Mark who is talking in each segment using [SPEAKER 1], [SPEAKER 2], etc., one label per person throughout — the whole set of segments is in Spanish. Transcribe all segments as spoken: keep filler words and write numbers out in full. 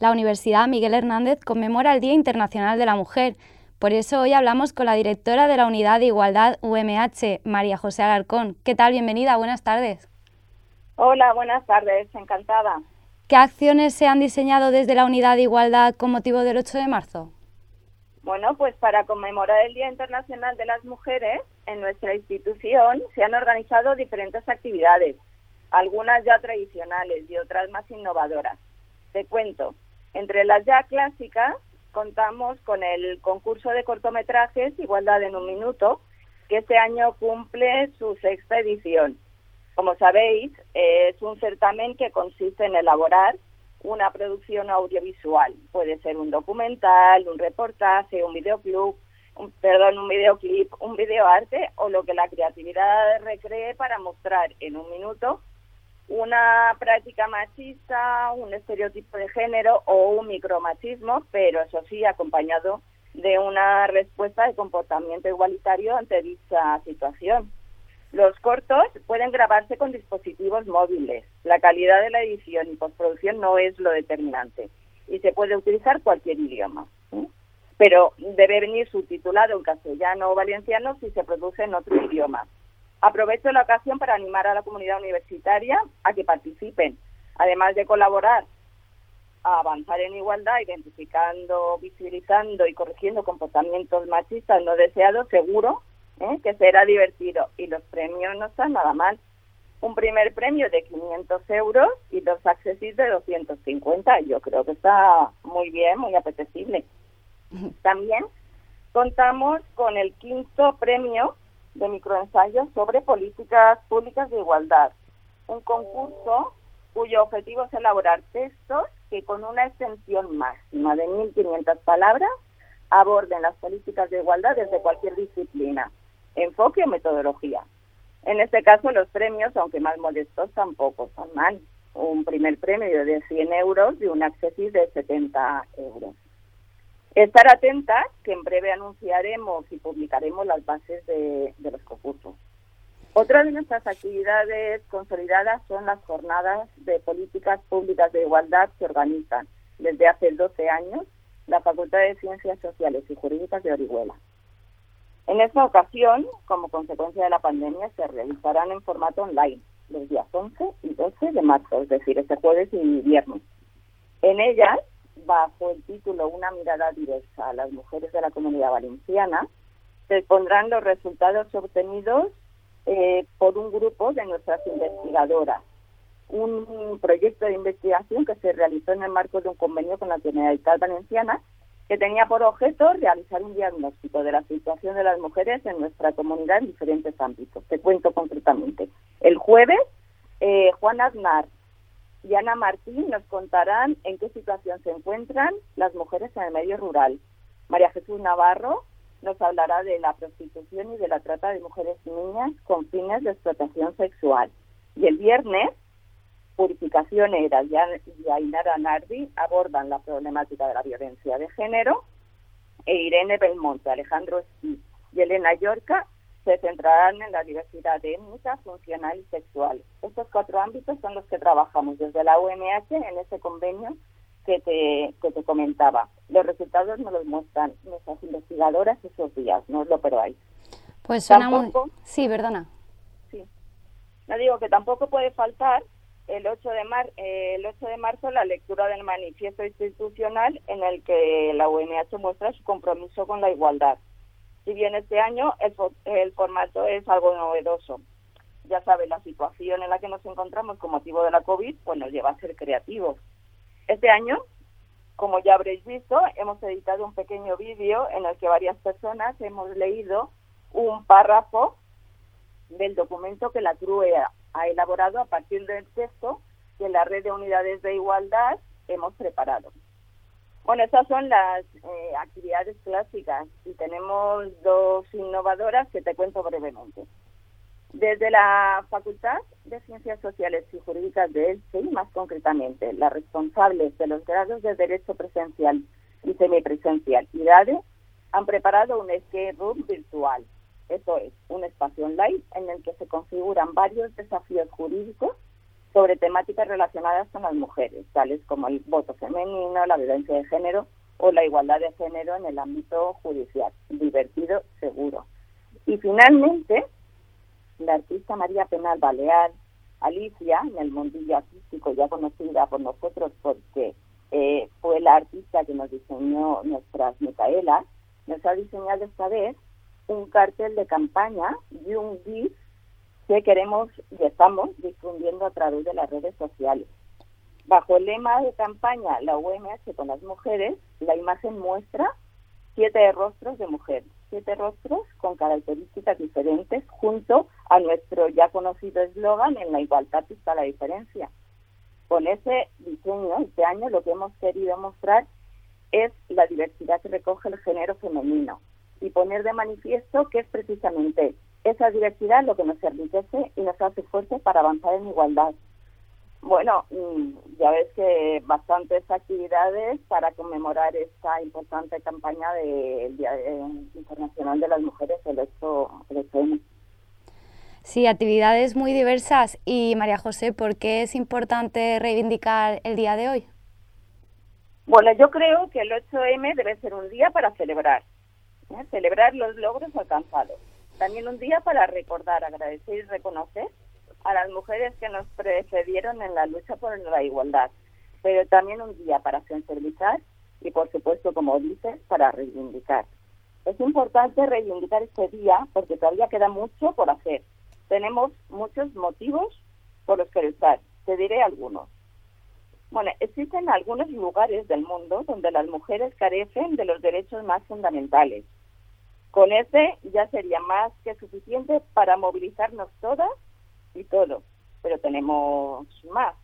[SPEAKER 1] la Universidad Miguel Hernández conmemora el Día Internacional de la Mujer. Por eso hoy hablamos con la directora de la Unidad de Igualdad U M H, María José Alarcón. ¿Qué tal? Bienvenida, buenas tardes.
[SPEAKER 2] Hola, buenas tardes, encantada.
[SPEAKER 1] ¿Qué acciones se han diseñado desde la Unidad de Igualdad con motivo del ocho de marzo?
[SPEAKER 2] Bueno, pues para conmemorar el Día Internacional de las Mujeres, en nuestra institución se han organizado diferentes actividades, algunas ya tradicionales y otras más innovadoras. Te cuento, entre las ya clásicas contamos con el concurso de cortometrajes Igualdad en un Minuto, que este año cumple su sexta edición. Como sabéis, es un certamen que consiste en elaborar una producción audiovisual. Puede ser un documental, un reportaje, un videoclip, un, perdón, un videoclip, un videoarte o lo que la creatividad recree para mostrar en un minuto una práctica machista, un estereotipo de género o un micromachismo, pero eso sí, acompañado de una respuesta de comportamiento igualitario ante dicha situación. Los cortos pueden grabarse con dispositivos móviles. La calidad de la edición y postproducción no es lo determinante y se puede utilizar cualquier idioma, ¿sí? Pero debe venir subtitulado en castellano o valenciano si se produce en otro idioma. Aprovecho la ocasión para animar a la comunidad universitaria a que participen, además de colaborar a avanzar en igualdad, identificando, visibilizando y corrigiendo comportamientos machistas no deseados, seguro ¿Eh? que será divertido, y los premios no están nada mal. Un primer premio de quinientos euros y dos accesibles de doscientos cincuenta. Yo creo que está muy bien, muy apetecible. También contamos con el quinto premio de microensayos sobre políticas públicas de igualdad, un concurso cuyo objetivo es elaborar textos que con una extensión máxima de mil quinientas palabras aborden las políticas de igualdad desde cualquier disciplina, enfoque o metodología. En este caso, los premios, aunque más modestos, tampoco son mal. Un primer premio de cien euros y un accesis de setenta euros. Estar atentas, que en breve anunciaremos y publicaremos las bases de, de los concursos. Otra de nuestras actividades consolidadas son las jornadas de políticas públicas de igualdad que organizan desde hace doce años la Facultad de Ciencias Sociales y Jurídicas de Orihuela. En esta ocasión, como consecuencia de la pandemia, se realizarán en formato online los días once y doce de marzo, es decir, este jueves y viernes. En ellas, bajo el título Una mirada diversa a las mujeres de la Comunidad Valenciana, se expondrán los resultados obtenidos eh, por un grupo de nuestras investigadoras. Un proyecto de investigación que se realizó en el marco de un convenio con la Generalitat Valenciana, que tenía por objeto realizar un diagnóstico de la situación de las mujeres en nuestra comunidad en diferentes ámbitos. Te cuento concretamente. El jueves, eh, Juan Aznar y Ana Martín nos contarán en qué situación se encuentran las mujeres en el medio rural. María Jesús Navarro nos hablará de la prostitución y de la trata de mujeres y niñas con fines de explotación sexual. Y el viernes, Purificación Eras y Ainara Nardi abordan la problemática de la violencia de género, e Irene Belmonte, Alejandro Esquí y Elena Llorca se centrarán en la diversidad étnica, funcional y sexual. Estos cuatro ámbitos son los que trabajamos desde la U M H en ese convenio que te, que te comentaba. Los resultados nos los muestran nuestras investigadoras esos días, no os lo perdáis.
[SPEAKER 1] Pues suena
[SPEAKER 2] tampoco,
[SPEAKER 1] muy... Sí, perdona.
[SPEAKER 2] Sí. No digo que tampoco puede faltar el ocho de mar, eh, el ocho de marzo la lectura del manifiesto institucional en el que la U M H muestra su compromiso con la igualdad. Si bien este año el, el formato es algo novedoso. Ya sabes, la situación en la que nos encontramos con motivo de la COVID pues nos lleva a ser creativos. Este año, como ya habréis visto, hemos editado un pequeño vídeo en el que varias personas hemos leído un párrafo del documento que la C R U E ha elaborado a partir del texto que la Red de Unidades de Igualdad hemos preparado. Bueno, estas son las eh, actividades clásicas y tenemos dos innovadoras que te cuento brevemente. Desde la Facultad de Ciencias Sociales y Jurídicas de Elche, y más concretamente, las responsables de los grados de Derecho Presencial y Semipresencial y D A D E han preparado un escape room virtual. Eso es, un espacio online en el que se configuran varios desafíos jurídicos sobre temáticas relacionadas con las mujeres, tales como el voto femenino, la violencia de género o la igualdad de género en el ámbito judicial. Divertido, seguro. Y finalmente, la artista María Penal Balear, Alicia, en el mundillo artístico, ya conocida por nosotros porque eh, fue la artista que nos diseñó nuestras Micaelas, nos ha diseñado esta vez un cartel de campaña y un GIF que queremos y estamos difundiendo a través de las redes sociales. Bajo el lema de campaña La U M H con las mujeres, la imagen muestra siete rostros de mujeres, siete rostros con características diferentes, junto a nuestro ya conocido eslogan en la igualdad está la diferencia. Con ese diseño, este año lo que hemos querido mostrar es la diversidad que recoge el género femenino y poner de manifiesto que es precisamente esa diversidad lo que nos enriquece y nos hace fuertes para avanzar en igualdad. Bueno, ya ves que bastantes actividades para conmemorar esta importante campaña del Día Internacional de las Mujeres, el ocho eme.
[SPEAKER 1] Sí, actividades muy diversas. Y María José, ¿por qué es importante reivindicar el día de hoy?
[SPEAKER 2] Bueno, yo creo que el ocho eme debe ser un día para celebrar, ¿eh? celebrar los logros alcanzados. También un día para recordar, agradecer y reconocer a las mujeres que nos precedieron en la lucha por la igualdad, pero también un día para sensibilizar y, por supuesto, como dices, para reivindicar. Es importante reivindicar este día porque todavía queda mucho por hacer. Tenemos muchos motivos por los que luchar. Te diré algunos. Bueno, existen algunos lugares del mundo donde las mujeres carecen de los derechos más fundamentales. Con ese ya sería más que suficiente para movilizarnos todas y todos, pero tenemos más.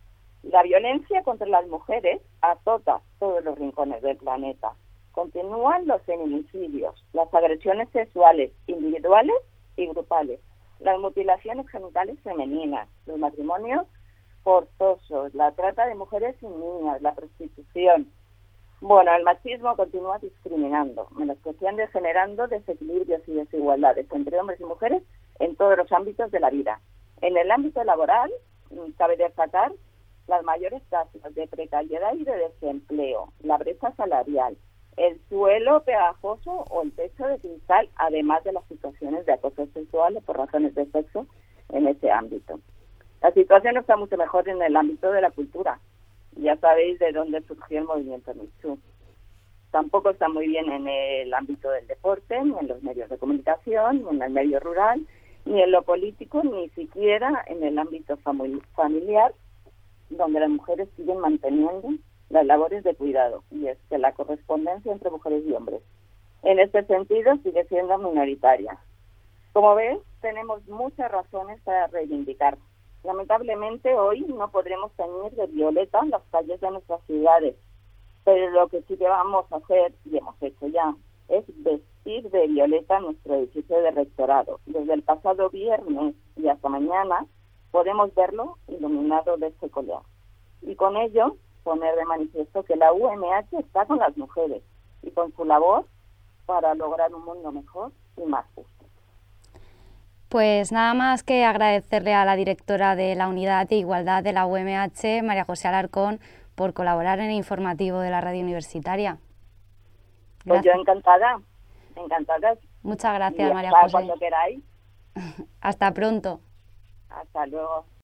[SPEAKER 2] La violencia contra las mujeres azota todos los rincones del planeta. Continúan los feminicidios, las agresiones sexuales individuales y grupales, las mutilaciones genitales femeninas, los matrimonios forzosos, la trata de mujeres y niñas, la prostitución. Bueno, el machismo continúa discriminando, menospreciando y generando desequilibrios y desigualdades entre hombres y mujeres en todos los ámbitos de la vida. En el ámbito laboral, cabe destacar las mayores tasas de precariedad y de desempleo, la brecha salarial, el suelo pegajoso o el techo de cristal, además de las situaciones de acoso sexual por razones de sexo en ese ámbito. La situación está mucho mejor en el ámbito de la cultura. Ya sabéis de dónde surgió el movimiento Me Too. Tampoco está muy bien en el ámbito del deporte, ni en los medios de comunicación, ni en el medio rural, ni en lo político, ni siquiera en el ámbito familiar, donde las mujeres siguen manteniendo las labores de cuidado, y es que la correspondencia entre mujeres y hombres, en este sentido, sigue siendo minoritaria. Como ves, tenemos muchas razones para reivindicar. Lamentablemente, hoy no podremos teñir de violeta las calles de nuestras ciudades, pero lo que sí que vamos a hacer, y hemos hecho ya, es vestir de violeta nuestro edificio de rectorado. Desde el pasado viernes y hasta mañana podemos verlo iluminado de este color. Y con ello poner de manifiesto que la U M H está con las mujeres y con su labor para lograr un mundo mejor y más justo.
[SPEAKER 1] Pues nada más que agradecerle a la directora de la Unidad de Igualdad de la U M H, María José Alarcón, por colaborar en el informativo de la radio universitaria.
[SPEAKER 2] Gracias. Pues yo encantada, encantada.
[SPEAKER 1] Muchas gracias,
[SPEAKER 2] y
[SPEAKER 1] María José.
[SPEAKER 2] Cuando queráis.
[SPEAKER 1] Hasta pronto.
[SPEAKER 2] Hasta luego.